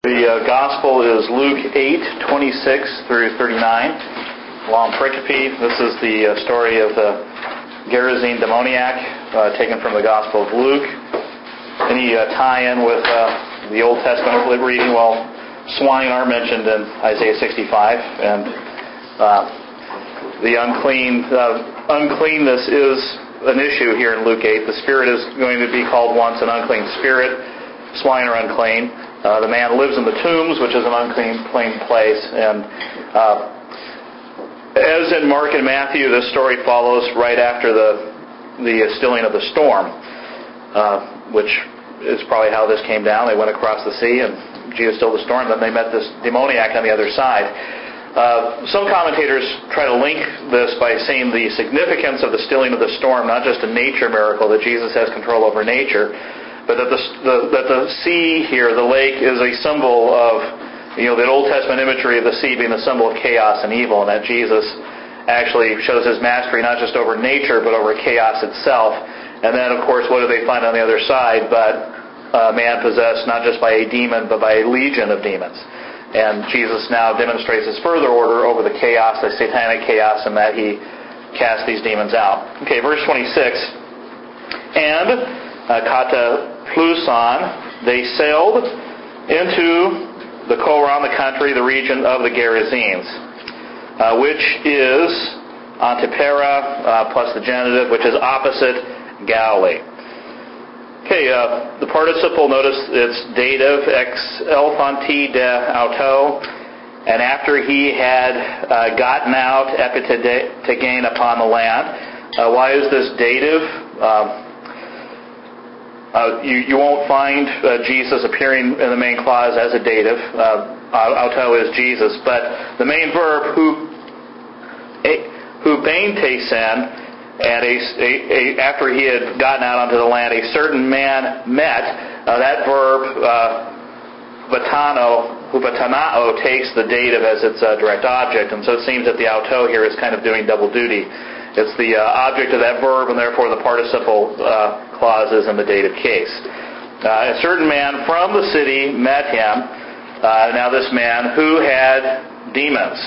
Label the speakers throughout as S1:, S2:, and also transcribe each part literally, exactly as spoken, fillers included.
S1: The uh, Gospel is Luke eight, twenty-six through thirty-nine. Long pericope. This is the uh, story of the Gerasene demoniac, uh, taken from the Gospel of Luke. Any uh, tie-in with uh, the Old Testament reading? Well, swine are mentioned in Isaiah sixty-five, and uh, the unclean uh, uncleanness is an issue here in Luke eight. The spirit is going to be called once an unclean spirit. Swine are unclean. Uh, the man lives in the tombs, which is an unclean plain place. And uh, as in Mark and Matthew, this story follows right after the the stilling of the storm, uh, which is probably how this came down. They went across the sea, and Jesus stilled the storm. Then they met this demoniac on the other side. Uh, some commentators try to link this by saying the significance of the stilling of the storm, not just a nature miracle, that Jesus has control over nature, but that the, the that the sea here, the lake, is a symbol of, you know, the Old Testament imagery of the sea being the symbol of chaos and evil, and that Jesus actually shows his mastery not just over nature, but over chaos itself. And then, of course, what do they find on the other side but a man possessed not just by a demon, but by a legion of demons. And Jesus now demonstrates his further order over the chaos, the satanic chaos, and that he casts these demons out. Okay, verse twenty-six. And uh, kata Pluson, they sailed into the Koran, the country, the region of the Gerasenes, uh, which is Antipara uh, plus the genitive, which is opposite Galilee. Okay, uh, the participle, notice it's dative, ex elefanti de auto, and after he had uh, gotten out, epitagain upon the land. Uh, why is this dative? Um, Uh, you, you won't find uh, Jesus appearing in the main clause as a dative. Uh, auto is Jesus. But the main verb, who who baintesen, and a, a, a, after he had gotten out onto the land, a certain man met. Uh, that verb, uh, batano, hubatanao, takes the dative as its uh, direct object. And so it seems that the auto here is kind of doing double duty. It's the uh, object of that verb, and therefore the participle uh, clause is in the dative case. Uh, a certain man from the city met him. Uh, now this man who had demons.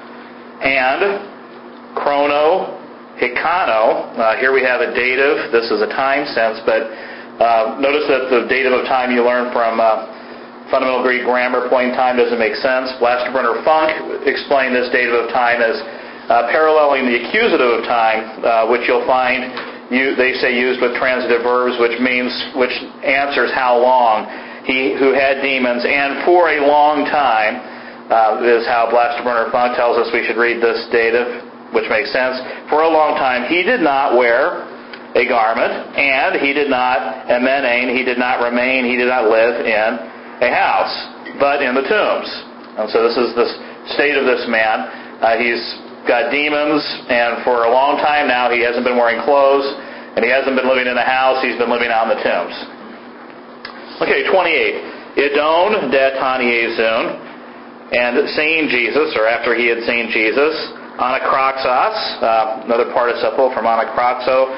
S1: And chrono, hikano, uh, here we have a dative. This is a time sense, but uh, notice that the dative of time you learn from uh, fundamental Greek grammar, point in time doesn't make sense. Blasterbrunner Funk explained this dative of time as Uh, paralleling the accusative of time, uh, which you'll find, you, they say, used with transitive verbs, which means, which answers how long. He who had demons, and for a long time, uh, is how Blasterbrunner Funk tells us we should read this dative, which makes sense. For a long time, he did not wear a garment, and he did not emenein, he did not remain, he did not live in a house, but in the tombs. And so this is the state of this man. Uh, he's got demons, and for a long time now he hasn't been wearing clothes, and he hasn't been living in a house, he's been living out in the tombs. Okay, twenty-eight. Idon de Taniezun, and seeing Jesus, or after he had seen Jesus, anakroxos, uh, another participle from anakraxo,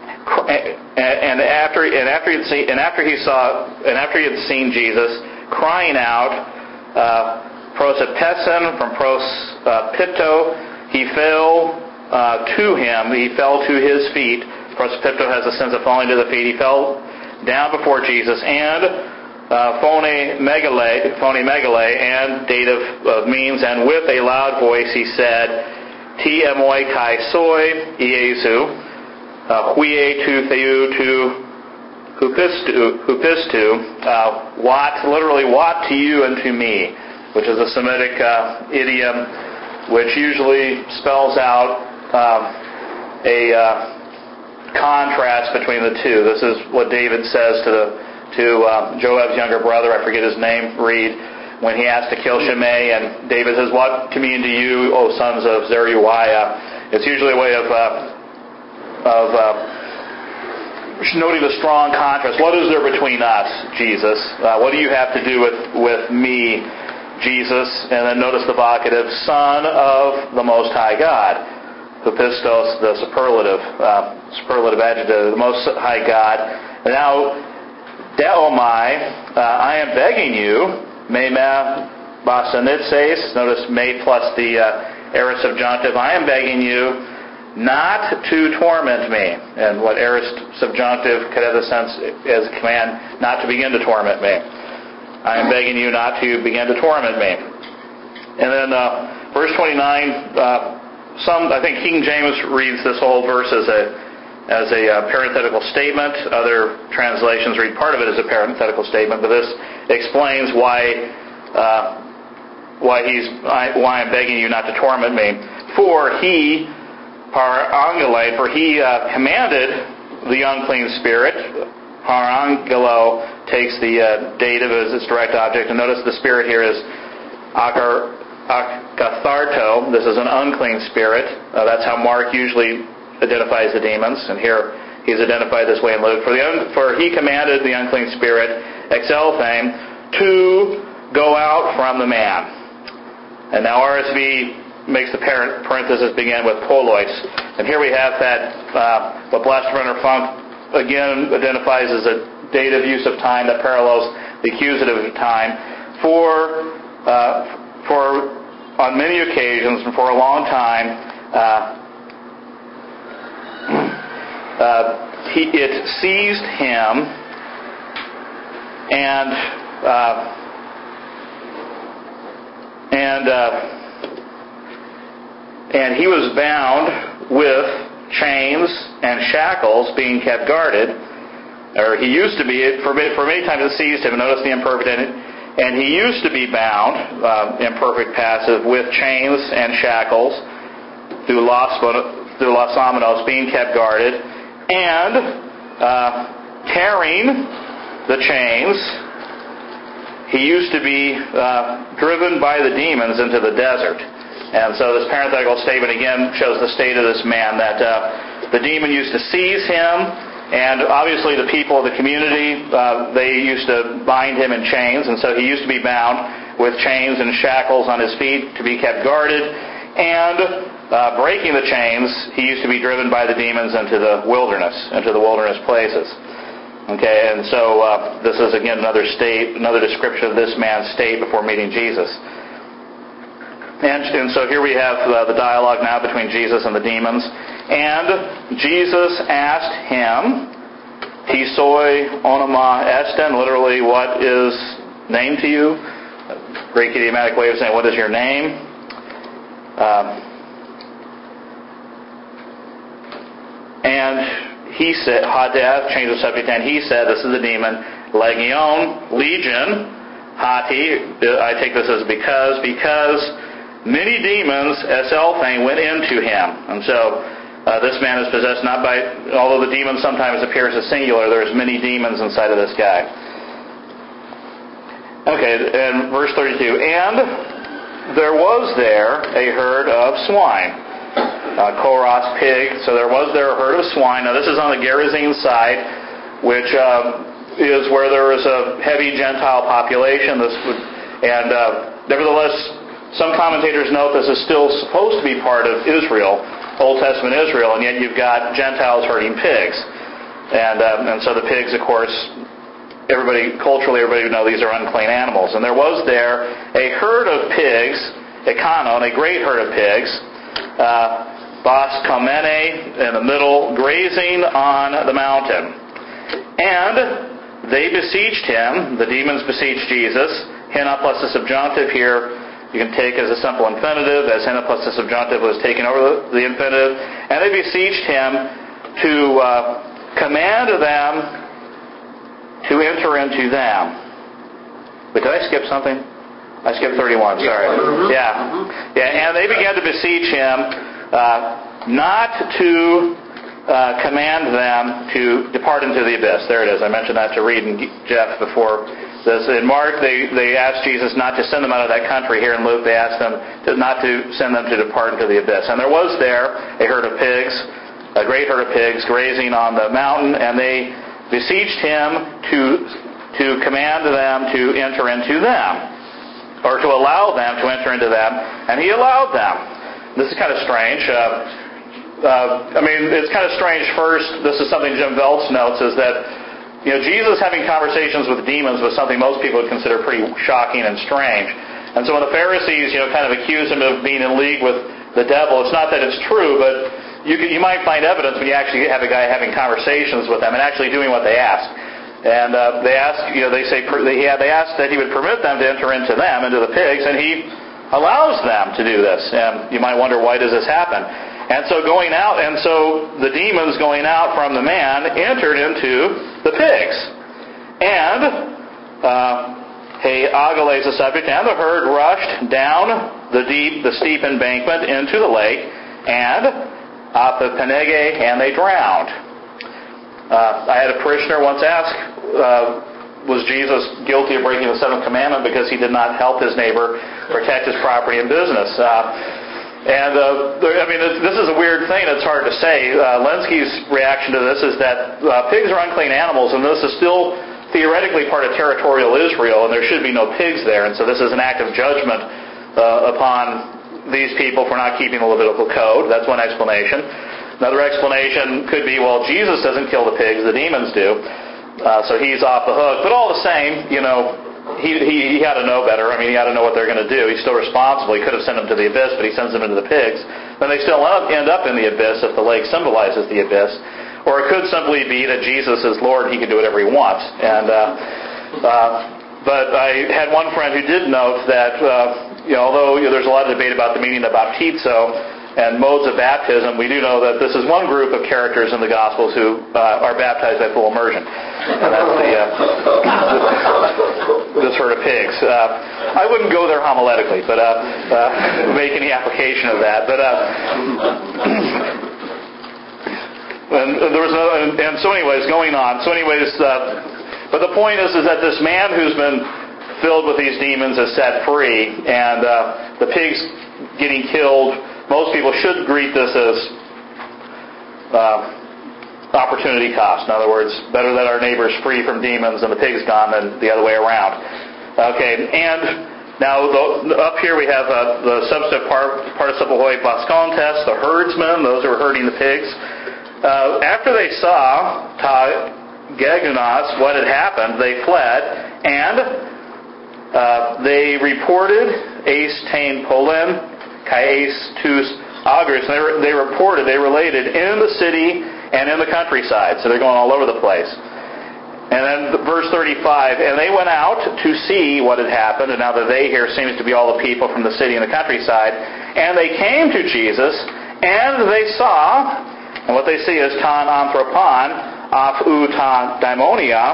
S1: and after and after he had seen, and after he saw and after he had seen Jesus, crying out, uh, prosepesen from prosopito, he fell uh, to him, he fell to his feet. Prosopipto has a sense of falling to the feet. He fell down before Jesus, and uh, phone megale, phone megale, and dative of means, and with a loud voice he said, Ti emoi kai soy iesu, huie tu theu tu hupistu, hupistu, uh, what, literally, what to you and to me, which is a Semitic uh, idiom, which usually spells out um, a uh, contrast between the two. This is what David says to the to um, Joab's younger brother, I forget his name, Reed, when he asked to kill Shimei, and David says, "What to me and to you, O sons of Zeruiah?" It's usually a way of uh, of uh, noting the strong contrast. What is there between us, Jesus? Uh, what do you have to do with with me, Jesus? And then notice the vocative, Son of the Most High God. Hupistos, the superlative, uh, superlative adjective, the Most High God. And now, Deomai, uh, I am begging you, Meme basanitses. Notice me plus the uh, aorist subjunctive. I am begging you not to torment me. And what aorist subjunctive could have the sense as a command not to begin to torment me. I am begging you not to begin to torment me. And then uh, verse twenty-nine, uh, some I think King James reads this whole verse as a as a uh, parenthetical statement. Other translations read part of it as a parenthetical statement, but this explains why uh, why he's I, why I'm begging you not to torment me. For he parangele, for he uh, commanded the unclean spirit. Parangelo takes the uh, dative as its direct object, and notice the spirit here is akar, akatharto. This is an unclean spirit. Uh, that's how Mark usually identifies the demons, and here he's identified this way in Luke. For the un- for he commanded the unclean spirit, exelthame, to go out from the man. And now R S V makes the parent parenthesis begin with polois. And here we have that, uh, what Blastermann Funk again identifies as a dative use of time that parallels the accusative of time. For, uh, for on many occasions and for a long time, uh, uh, he, it seized him and uh, and uh, and he was bound with chains and shackles, being kept guarded. Or he used to be, for, for many times it seized him. Notice the imperfect in it. And he used to be bound, uh, imperfect passive, with chains and shackles, through los, through los aminos, being kept guarded, and uh, tearing the chains. He used to be uh, driven by the demons into the desert. And so this parenthetical statement again shows the state of this man, that uh, the demon used to seize him, and obviously the people of the community, uh, they used to bind him in chains, and so he used to be bound with chains and shackles on his feet to be kept guarded, and uh, breaking the chains, he used to be driven by the demons into the wilderness, into the wilderness places. Okay, and so uh, this is again another state, another description of this man's state before meeting Jesus. And, and so here we have uh, the dialogue now between Jesus and the demons. And Jesus asked him, Tisoi onoma esten, literally, what is name to you? Greek idiomatic way of saying, what is your name? Um, and he said, Hadeth, change the subject, and he said, this is the demon, Legion, legion, Hati, I take this as because, because many demons, eselphane, went into him. And so uh, this man is possessed not by, although the demon sometimes appears as singular, there's many demons inside of this guy. Okay, and verse thirty-two. And there was there a herd of swine. Uh, Koros, pig. So there was there a herd of swine. Now this is on the Gerasene side, which uh, is where there was a heavy Gentile population. This would, and uh, nevertheless, some commentators note this is still supposed to be part of Israel, Old Testament Israel, and yet you've got Gentiles herding pigs. And um, and so the pigs, of course, everybody, culturally, everybody would know these are unclean animals. And there was there a herd of pigs, ekanon, a great herd of pigs, uh, bas kamene, in the middle, grazing on the mountain. And they besieged him, the demons besieged Jesus. Hina plus the subjunctive here, you can take as a simple infinitive, as hina plus the subjunctive was taken over the, the infinitive. And they besieged him to uh, command them to enter into them. But did I skip something? I skipped thirty-one, sorry. Yeah. Yeah, and they began to besiege him uh, not to uh, command them to depart into the abyss. There it is. I mentioned that to Reed and Jeff before. This, in Mark, they, they asked Jesus not to send them out of that country. Here in Luke, they asked them to, not to send them to depart into the abyss. And there was there a herd of pigs, a great herd of pigs, grazing on the mountain, and they besieged him to, to command them to enter into them, or to allow them to enter into them, and he allowed them. This is kind of strange. Uh, uh, I mean, it's kind of strange first. This is something Jim Veltz notes, is that you know, Jesus having conversations with demons was something most people would consider pretty shocking and strange. And so when the Pharisees, you know, kind of accuse him of being in league with the devil, it's not that it's true, but you can, you might find evidence when you actually have a guy having conversations with them and actually doing what they ask. And uh, they ask, you know, they say they, they ask that he would permit them to enter into them, into the pigs, and he allows them to do this. And you might wonder, why does this happen? And so going out, and so the demons going out from the man entered into the pigs. And uh, Hey, Agale is the subject, and the herd rushed down the deep, the steep embankment into the lake, and Apapenege, and they drowned. Uh, I had a parishioner once ask, uh, was Jesus guilty of breaking the seventh commandment because he did not help his neighbor protect his property and business? Uh, and, uh, there, I mean, this is a weird thing. It's hard to say. Uh, Lenski's reaction to this is that uh, pigs are unclean animals, and this is still theoretically part of territorial Israel, and there should be no pigs there. And so this is an act of judgment uh, upon these people for not keeping the Levitical code. That's one explanation. Another explanation could be, well, Jesus doesn't kill the pigs, the demons do. Uh, so he's off the hook. But all the same, you know, he, he, he had to know better. I mean, he had to know what they're going to do. He's still responsible. He could have sent them to the abyss, but he sends them into the pigs. Then they still end up in the abyss if the lake symbolizes the abyss. Or it could simply be that Jesus is Lord and he can do whatever he wants. And uh, uh, but I had one friend who did note that, uh, you know, although you know, there's a lot of debate about the meaning of baptizo and modes of baptism, we do know that this is one group of characters in the Gospels who uh, are baptized by full immersion. And that's the, uh, this herd of pigs. Uh, I wouldn't go there homiletically, but uh, uh, make any application of that. But uh, And there was no, and, and so anyways, going on. So anyways, uh, but the point is, is that this man who's been filled with these demons is set free, and uh, the pigs getting killed. Most people should greet this as uh, opportunity cost. In other words, better that our neighbor's free from demons and the pig's gone than the other way around. Okay, and now the, up here we have uh, the substantive part, participle hoi bascontes, the herdsmen, those who are herding the pigs. Uh, after they saw ta Gegunas, what had happened, they fled, and uh, they reported Ace Tain Polin, Kais Tus Agris, and they, they reported, they related in the city and in the countryside. So they're going all over the place. And then verse thirty-five, and they went out to see what had happened, and now the they here seems to be all the people from the city and the countryside, and they came to Jesus, and they saw, and what they see is tan anthropon, af u ta daimonia,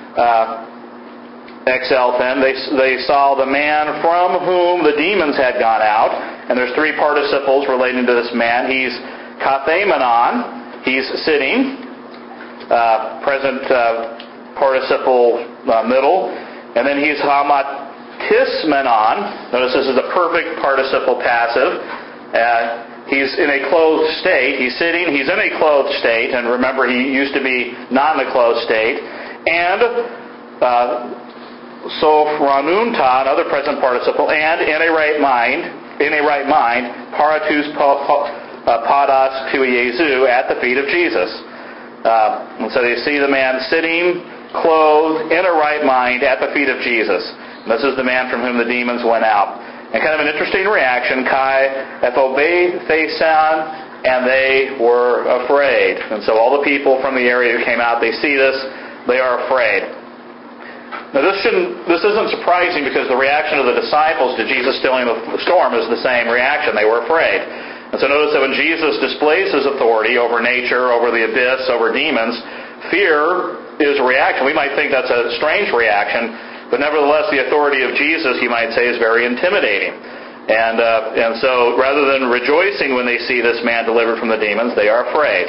S1: uh, exelphen. They they saw the man from whom the demons had gone out, and there's three participles relating to this man. He's kathemanon, he's sitting, uh, present uh, participle uh, middle, and then he's hamatismenon. Notice this is a perfect participle passive. Uh, He's in a clothed state. He's sitting. He's in a clothed state. And remember, he used to be not in a clothed state. And uh, sopranunta, another present participle, and in a right mind, in a right mind, paratus padas tu Jesu, at the feet of Jesus. Uh, and so they see the man sitting, clothed, in a right mind, at the feet of Jesus. And this is the man from whom the demons went out. And kind of an interesting reaction, Kai Ephobe Thesan, and they were afraid. And so all the people from the area who came out, they see this, they are afraid. Now this shouldn't, this isn't surprising because the reaction of the disciples to Jesus stilling the storm is the same reaction. They were afraid. And so notice that when Jesus displays his authority over nature, over the abyss, over demons, fear is a reaction. We might think that's a strange reaction. But nevertheless, the authority of Jesus, you might say, is very intimidating. And uh, and so rather than rejoicing when they see this man delivered from the demons, they are afraid.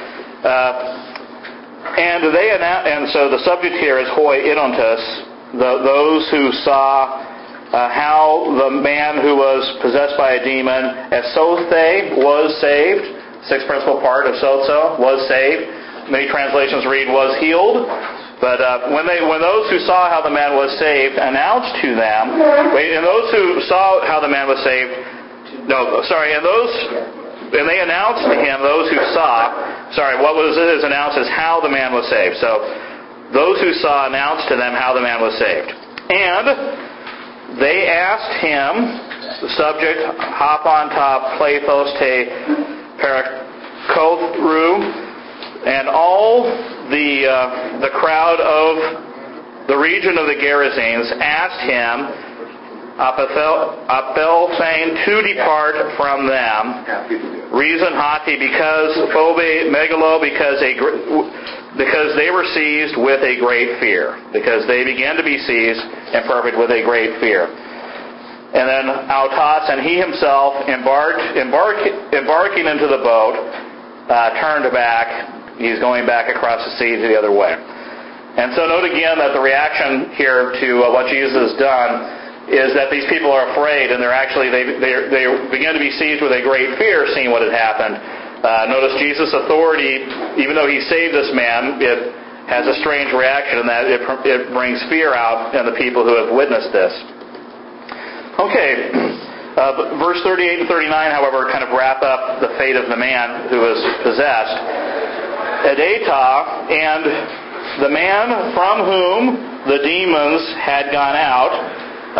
S1: Uh, and they and so the subject here is hoi idontus, the, those who saw uh, how the man who was possessed by a demon, esothe, was saved. Sixth principal part of sozo, was saved. Many translations read was healed. But uh, when they, when those who saw how the man was saved announced to them, wait, and those who saw how the man was saved, no, sorry, and those, and they announced to him, those who saw, sorry, what was it is announced as how the man was saved. So those who saw announced to them how the man was saved. And they asked him, the subject, hop on top, Plathos te parakothru, and all the uh, the crowd of the region of the Gerasenes asked him, Apelthane, to depart from them. Reason hati, because phobe megalo, because a because they were seized with a great fear, because they began to be seized and perfect with a great fear. And then autas, and he himself embarked, embark, embarking into the boat, uh, turned back. He's going back across the sea to the other way. And so note again that the reaction here to uh, what Jesus has done is that these people are afraid, and they're actually, they they they begin to be seized with a great fear seeing what had happened. Uh, notice Jesus' authority, even though he saved this man, it has a strange reaction in that it, it brings fear out in the people who have witnessed this. Okay, uh, verse thirty-eight and thirty-nine, however, kind of wrap up the fate of the man who was possessed. Edeta, and the man from whom the demons had gone out, Uh,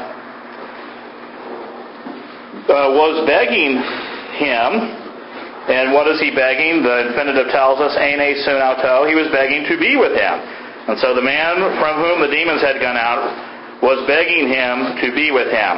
S1: uh, was begging him, and what is he begging? The infinitive tells us, ene sun auto, he was begging to be with him. And so the man from whom the demons had gone out was begging him to be with him.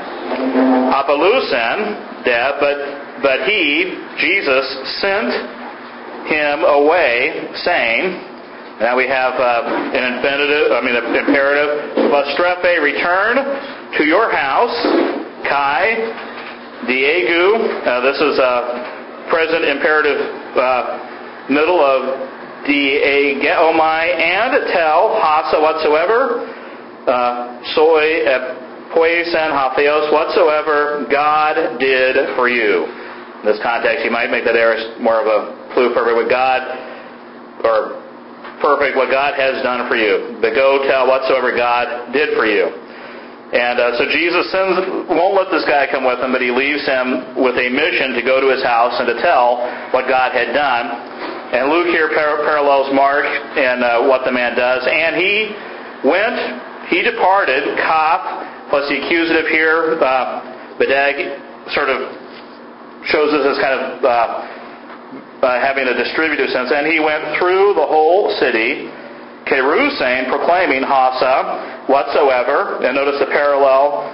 S1: Apelusen, de, but, but he, Jesus, sent him away, saying, now we have uh, an infinitive, I mean, an imperative. Vastrepe, return to your house. Kai, Diegu. Uh, this is a present imperative uh, middle of Diegeomai, and tell Hasa whatsoever. Uh, soy poisen hatheos, whatsoever God did for you. In this context, you might make that error more of a clue for what God, or perfect, what God has done for you. But go tell whatsoever God did for you. And uh, so Jesus sends, won't let this guy come with him, but he leaves him with a mission to go to his house and to tell what God had done. And Luke here par- parallels Mark in uh, what the man does. And he went, he departed, kaf, plus the accusative here, uh, bedag, sort of shows us as kind of Uh, Uh, having a distributive sense, and he went through the whole city, Kerusain, proclaiming Hasa whatsoever, and notice the parallel,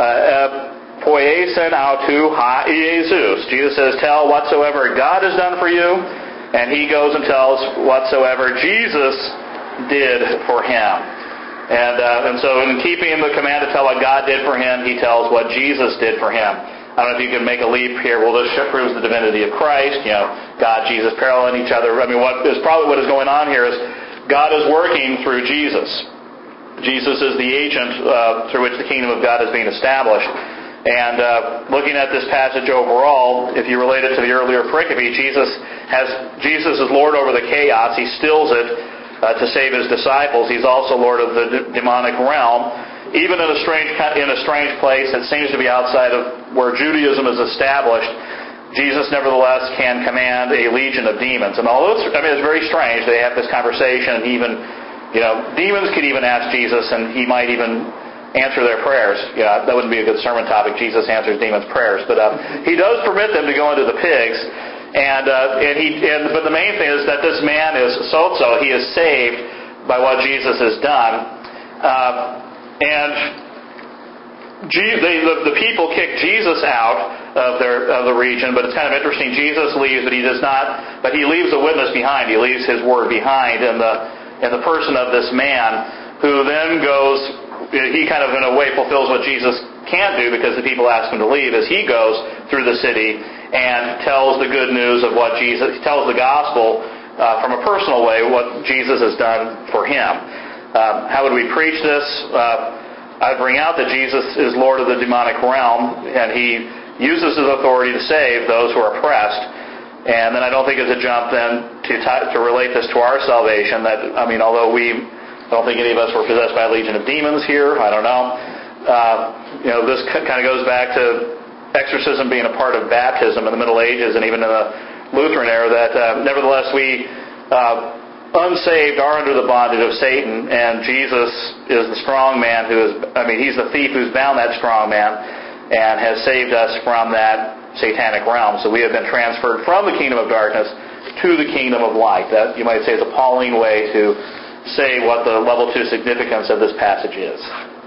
S1: Poiesen autu ha Jesus. Jesus says, tell whatsoever God has done for you, and he goes and tells whatsoever Jesus did for him. And, uh, and so in keeping the command to tell what God did for him, he tells what Jesus did for him. I don't know if you can make a leap here. Well, this proves the divinity of Christ. You know, God, Jesus paralleling each other. I mean, what is probably what is going on here is God is working through Jesus. Jesus is the agent uh, through which the kingdom of God is being established. And uh, looking at this passage overall, if you relate it to the earlier pericope, Jesus has Jesus is Lord over the chaos. He stills it uh, to save his disciples. He's also Lord of the d- demonic realm. Even in a strange in a strange place that seems to be outside of where Judaism is established, Jesus nevertheless can command a legion of demons. And although it's, I mean, it's very strange, they have this conversation, and even, you know, demons could even ask Jesus, and he might even answer their prayers. Yeah, that wouldn't be a good sermon topic. Jesus answers demons' prayers, but uh, he does permit them to go into the pigs. And uh, and he and but the main thing is that this man is sozo. He is saved by what Jesus has done. Uh, And they, the, the people kick Jesus out of their of the region, but it's kind of interesting. Jesus leaves, but he does not. But he leaves a witness behind. He leaves his word behind in the in the person of this man, who then goes. He kind of in a way fulfills what Jesus can't do because the people ask him to leave. As he goes through the city and tells the good news of what Jesus tells the gospel uh, from a personal way, what Jesus has done for him. Um, how would we preach this? Uh, I bring out that Jesus is Lord of the demonic realm, and he uses his authority to save those who are oppressed. And then I don't think it's a jump then to t- to relate this to our salvation. That I mean, although we, I don't think any of us were possessed by a legion of demons here. I don't know. Uh, you know, this c- kind of goes back to exorcism being a part of baptism in the Middle Ages, and even in the Lutheran era. That uh, nevertheless we. Uh, unsaved are under the bondage of Satan, and Jesus is the strong man who is, I mean, he's the thief who's bound that strong man and has saved us from that satanic realm. So we have been transferred from the kingdom of darkness to the kingdom of light. That, you might say, is a Pauline way to say what the level two significance of this passage is.